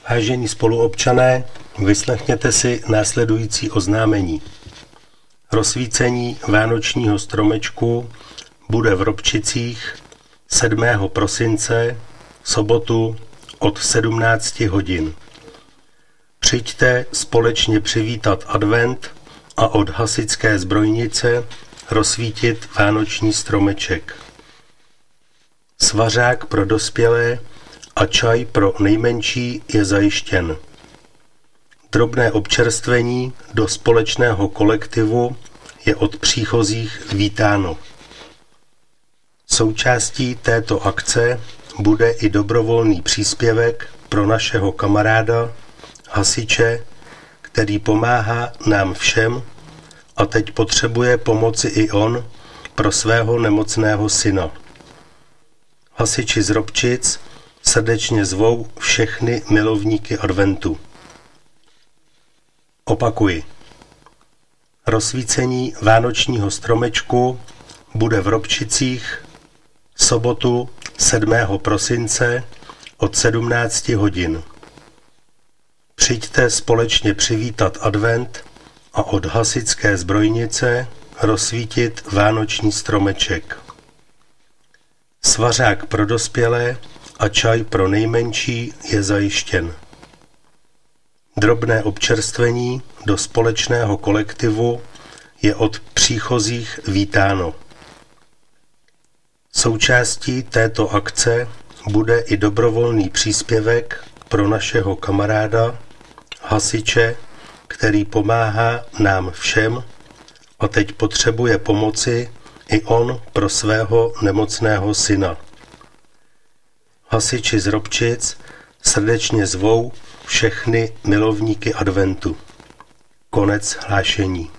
Vážení spoluobčané, vyslechněte si následující oznámení. Rozsvícení vánočního stromečku bude v Robčicích 7. prosince, sobotu od 17 hodin. Přijďte společně přivítat advent a od hasičské zbrojnice rozsvítit vánoční stromeček. Svařák pro dospělé a čaj pro nejmenší je zajištěn. Drobné občerstvení do společného kolektivu je od příchozích vítáno. Součástí této akce bude i dobrovolný příspěvek pro našeho kamaráda, hasiče, který pomáhá nám všem a teď potřebuje pomoci i on pro svého nemocného syna. Hasiči z Robčic srdečně zvou všechny milovníky adventu. Opakuji. Rozsvícení vánočního stromečku bude v Robčicích sobotu 7. prosince od 17 hodin. Přijďte společně přivítat advent a od hasičské zbrojnice rozsvítit vánoční stromeček. Svařák pro dospělé a čaj pro nejmenší je zajištěn. Drobné občerstvení do společného kolektivu je od příchozích vítáno. Součástí této akce bude i dobrovolný příspěvek pro našeho kamaráda, hasiče, který pomáhá nám všem a teď potřebuje pomoci i on pro svého nemocného syna. Hasiči z Robčic srdečně zvou všechny milovníky adventu. Konec hlášení.